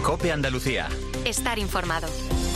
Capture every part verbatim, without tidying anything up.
COPE Andalucía. Estar informado.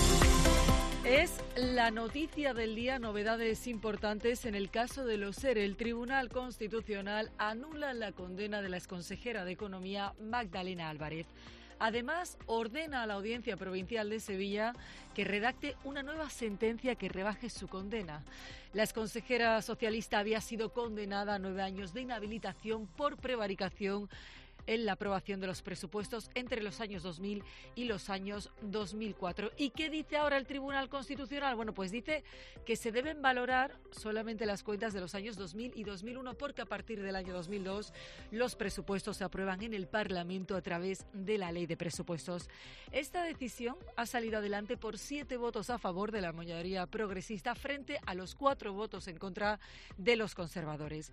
Es la noticia del día, novedades importantes en el caso de los ERE. El Tribunal Constitucional anula la condena de la exconsejera de Economía Magdalena Álvarez. Además, ordena a la Audiencia Provincial de Sevilla que redacte una nueva sentencia que rebaje su condena. La exconsejera socialista había sido condenada a nueve años de inhabilitación por prevaricación en la aprobación de los presupuestos entre los años dos mil y los años dos mil cuatro. ¿Y qué dice ahora el Tribunal Constitucional? Bueno, pues dice que se deben valorar solamente las cuentas de los años dos mil y dos mil uno, porque a partir del año dos mil dos los presupuestos se aprueban en el Parlamento a través de la Ley de Presupuestos. Esta decisión ha salido adelante por siete votos a favor de la mayoría progresista frente a los cuatro votos en contra de los conservadores.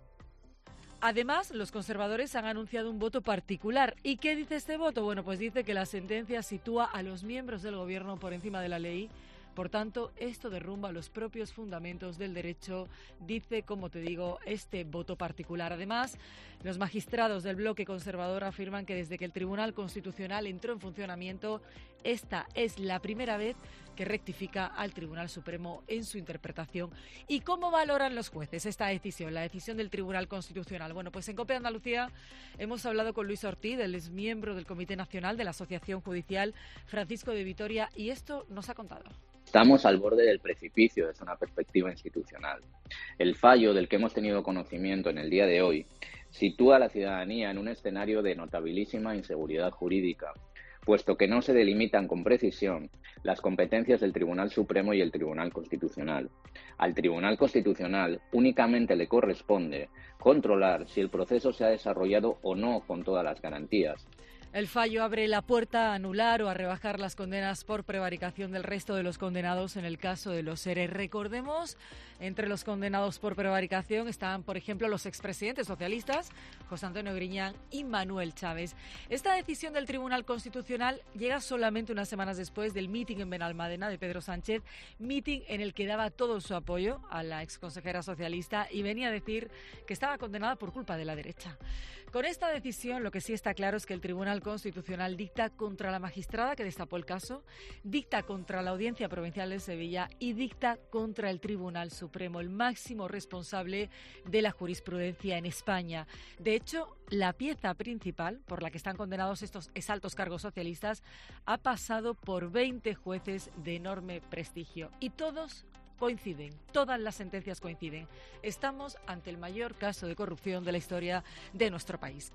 Además, los conservadores han anunciado un voto particular. ¿Y qué dice este voto? Bueno, pues dice que la sentencia sitúa a los miembros del Gobierno por encima de la ley. Por tanto, esto derrumba los propios fundamentos del derecho, dice, como te digo, este voto particular. Además, los magistrados del bloque conservador afirman que desde que el Tribunal Constitucional entró en funcionamiento, esta es la primera vez que rectifica al Tribunal Supremo en su interpretación. ¿Y cómo valoran los jueces esta decisión, la decisión del Tribunal Constitucional? Bueno, pues en COPE Andalucía hemos hablado con Luis Ortiz, él es miembro del Comité Nacional de la Asociación Judicial Francisco de Vitoria, y esto nos ha contado. Estamos al borde del precipicio desde una perspectiva institucional. El fallo del que hemos tenido conocimiento en el día de hoy sitúa a la ciudadanía en un escenario de notabilísima inseguridad jurídica, puesto que no se delimitan con precisión las competencias del Tribunal Supremo y el Tribunal Constitucional. Al Tribunal Constitucional únicamente le corresponde controlar si el proceso se ha desarrollado o no con todas las garantías. El fallo abre la puerta a anular o a rebajar las condenas por prevaricación del resto de los condenados en el caso de los ERE. Recordemos, entre los condenados por prevaricación están, por ejemplo, los expresidentes socialistas, José Antonio Griñán y Manuel Chávez. Esta decisión del Tribunal Constitucional llega solamente unas semanas después del mitin en Benalmádena de Pedro Sánchez, mitin en el que daba todo su apoyo a la exconsejera socialista y venía a decir que estaba condenada por culpa de la derecha. Con esta decisión, lo que sí está claro es que el Tribunal Constitucional dicta contra la magistrada que destapó el caso, dicta contra la Audiencia Provincial de Sevilla y dicta contra el Tribunal Supremo, el máximo responsable de la jurisprudencia en España. De hecho, la pieza principal por la que están condenados estos exaltos cargos socialistas ha pasado por veinte jueces de enorme prestigio y todos coinciden, todas las sentencias coinciden. Estamos ante el mayor caso de corrupción de la historia de nuestro país.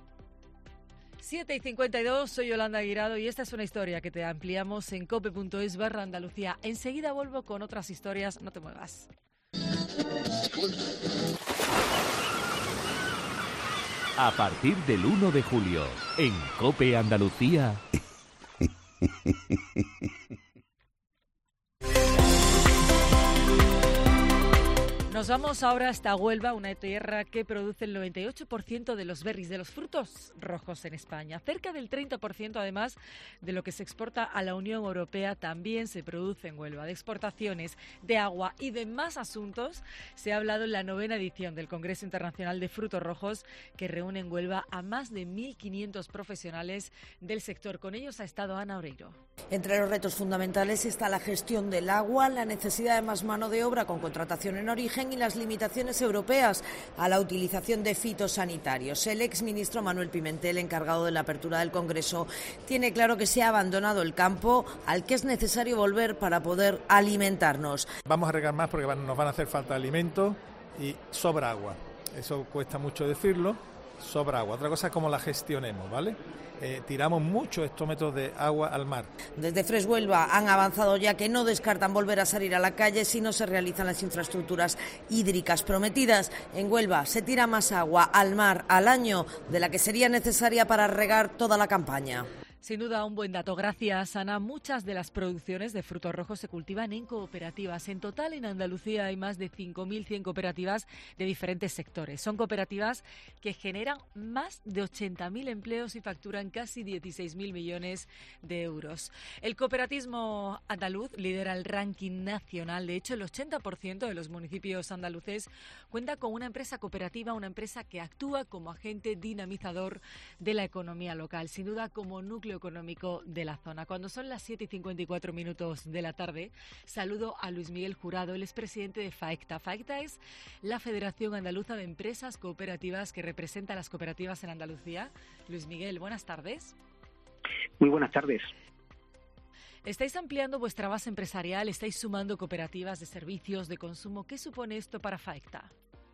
siete y cincuenta y dos, soy Yolanda Guirado y esta es una historia que te ampliamos en cope punto es barra Andalucía. Enseguida vuelvo con otras historias, no te muevas. A partir del uno de julio, en COPE Andalucía... Nos vamos ahora hasta Huelva, una tierra que produce el noventa y ocho por ciento de los berries, de los frutos rojos en España. Cerca del treinta por ciento, además, de lo que se exporta a la Unión Europea también se produce en Huelva. De exportaciones, de agua y de más asuntos se ha hablado en la novena edición del Congreso Internacional de Frutos Rojos, que reúne en Huelva a más de mil quinientos profesionales del sector. Con ellos ha estado Ana Oreiro. Entre los retos fundamentales está la gestión del agua, la necesidad de más mano de obra con contratación en origen y las limitaciones europeas a la utilización de fitosanitarios. El exministro Manuel Pimentel, encargado de la apertura del Congreso, tiene claro que se ha abandonado el campo al que es necesario volver para poder alimentarnos. Vamos a regar más porque nos van a hacer falta alimentos y sobra agua. Eso cuesta mucho decirlo, sobra agua. Otra cosa es cómo la gestionemos, ¿vale? Eh, tiramos muchos hectómetros de agua al mar. Desde Fresh Huelva han avanzado ya que no descartan volver a salir a la calle si no se realizan las infraestructuras hídricas prometidas. En Huelva se tira más agua al mar al año de la que sería necesaria para regar toda la campaña. Sin duda, un buen dato. Gracias, Ana. Muchas de las producciones de frutos rojos se cultivan en cooperativas. En total, en Andalucía hay más de cinco mil cien cooperativas de diferentes sectores. Son cooperativas que generan más de ochenta mil empleos y facturan casi dieciséis mil millones de euros. El cooperativismo andaluz lidera el ranking nacional. De hecho, el ochenta por ciento de los municipios andaluces cuenta con una empresa cooperativa, una empresa que actúa como agente dinamizador de la economía local. Sin duda, como núcleo económico de la zona. Cuando son las siete y cincuenta y cuatro minutos de la tarde, saludo a Luis Miguel Jurado, él es presidente de FAECTA. FAECTA es la Federación Andaluza de Empresas Cooperativas que representa a las cooperativas en Andalucía. Luis Miguel, buenas tardes. Muy buenas tardes. Estáis ampliando vuestra base empresarial, estáis sumando cooperativas de servicios, de consumo. ¿Qué supone esto para FAECTA?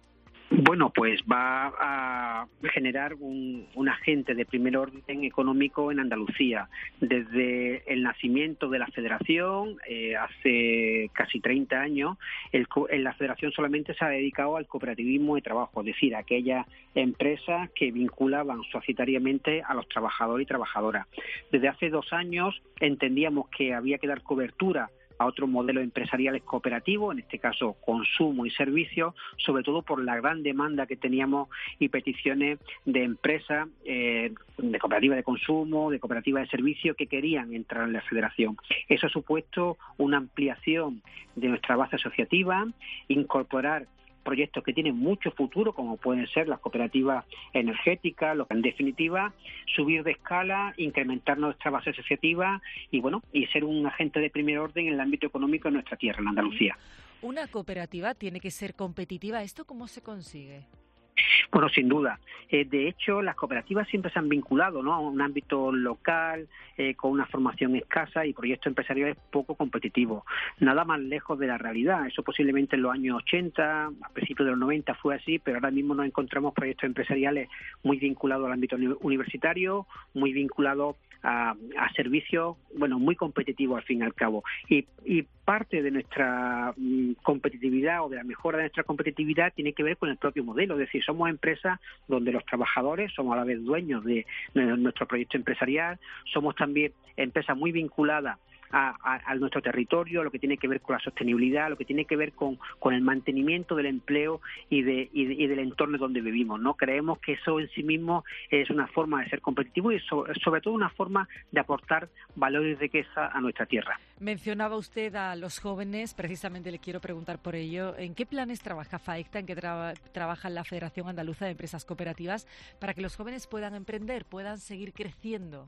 Bueno, pues va a generar un, un agente de primer orden económico en Andalucía. Desde el nacimiento de la Federación, eh, hace casi treinta años, el, la Federación solamente se ha dedicado al cooperativismo de trabajo, es decir, a aquellas empresas que vinculaban societariamente a los trabajadores y trabajadoras. Desde hace dos años entendíamos que había que dar cobertura a otros modelos empresariales cooperativos, en este caso consumo y servicios, sobre todo por la gran demanda que teníamos y peticiones de empresas, eh, de cooperativas de consumo, de cooperativas de servicios que querían entrar en la federación. Eso ha supuesto una ampliación de nuestra base asociativa, incorporar proyectos que tienen mucho futuro, como pueden ser las cooperativas energéticas, lo que en definitiva subir de escala, incrementar nuestra base asociativa y bueno, y ser un agente de primer orden en el ámbito económico en nuestra tierra, en Andalucía. Una cooperativa tiene que ser competitiva. ¿Esto cómo se consigue? Bueno, sin duda. Eh, de hecho, las cooperativas siempre se han vinculado, ¿no?, a un ámbito local, eh, con una formación escasa y proyectos empresariales poco competitivos. Nada más lejos de la realidad. Eso posiblemente en los años ochenta, a principios de los noventa fue así, pero ahora mismo nos encontramos proyectos empresariales muy vinculados al ámbito universitario, muy vinculados a, a servicios, bueno, muy competitivos al fin y al cabo. Y, y parte de nuestra mm, competitividad o de la mejora de nuestra competitividad tiene que ver con el propio modelo, es decir, somos empresas donde los trabajadores somos a la vez dueños de, de nuestro proyecto empresarial, somos también empresas muy vinculadas a, a, a nuestro territorio, lo que tiene que ver con la sostenibilidad, lo que tiene que ver con, con el mantenimiento del empleo y, de, y, de, y del entorno donde vivimos, ¿no? Creemos que eso en sí mismo es una forma de ser competitivo y so, sobre todo una forma de aportar valor y riqueza a nuestra tierra. Mencionaba usted a los jóvenes, precisamente le quiero preguntar por ello. ¿En qué planes trabaja FAECTA, en qué tra- trabaja la Federación Andaluza de Empresas Cooperativas para que los jóvenes puedan emprender, puedan seguir creciendo?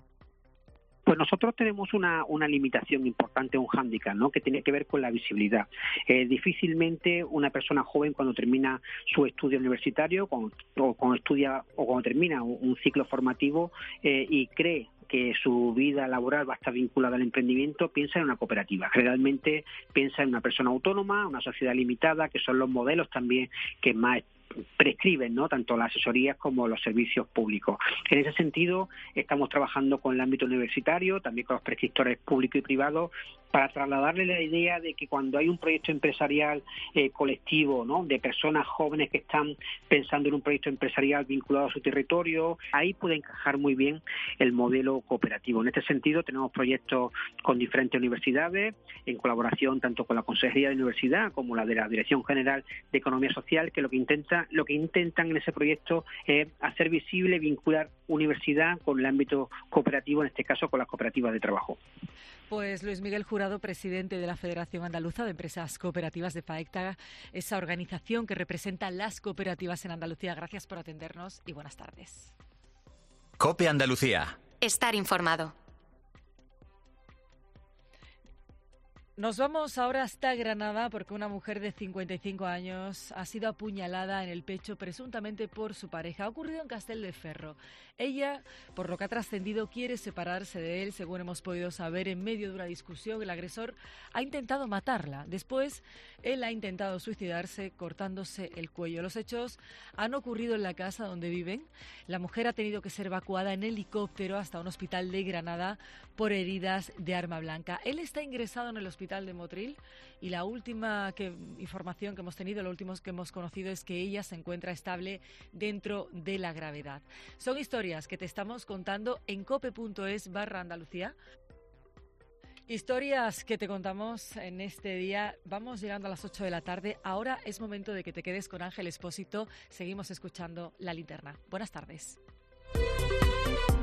Pues nosotros tenemos una, una limitación importante, un hándicap, ¿no?, que tiene que ver con la visibilidad. Eh, difícilmente una persona joven cuando termina su estudio universitario cuando, o cuando estudia o cuando termina un, un ciclo formativo eh, y cree que su vida laboral va a estar vinculada al emprendimiento, piensa en una cooperativa. Generalmente piensa en una persona autónoma, una sociedad limitada, que son los modelos también que más prescriben, ¿no?, tanto las asesorías como los servicios públicos. En ese sentido, estamos trabajando con el ámbito universitario, también con los prescriptores públicos y privados, para trasladarle la idea de que cuando hay un proyecto empresarial eh, colectivo, ¿no?, de personas jóvenes que están pensando en un proyecto empresarial vinculado a su territorio, ahí puede encajar muy bien el modelo cooperativo. En este sentido, tenemos proyectos con diferentes universidades, en colaboración tanto con la Consejería de Universidad como la de la Dirección General de Economía Social, que lo que intenta, lo que intentan en ese proyecto es hacer visible, vincular universidad con el ámbito cooperativo, en este caso con las cooperativas de trabajo. Pues Luis Miguel Jurado, presidente de la Federación Andaluza de Empresas Cooperativas de FAECTA, esa organización que representa las cooperativas en Andalucía. Gracias por atendernos y buenas tardes. COPE Andalucía. Estar informado. Nos vamos ahora hasta Granada porque una mujer de cincuenta y cinco años ha sido apuñalada en el pecho presuntamente por su pareja. Ha ocurrido en Castelldefels. Ella, por lo que ha trascendido, quiere separarse de él, según hemos podido saber. En medio de una discusión, el agresor ha intentado matarla. Después, él ha intentado suicidarse cortándose el cuello. Los hechos han ocurrido en la casa donde viven. La mujer ha tenido que ser evacuada en helicóptero hasta un hospital de Granada por heridas de arma blanca. Él está ingresado en el hospital de Motril y la última que, información que hemos tenido, lo último que hemos conocido es que ella se encuentra estable dentro de la gravedad. Son historias que te estamos contando en cope.es barra Andalucía. Historias que te contamos en este día. Vamos llegando a las ocho de la tarde. Ahora es momento de que te quedes con Ángel Expósito. Seguimos escuchando La Linterna. Buenas tardes.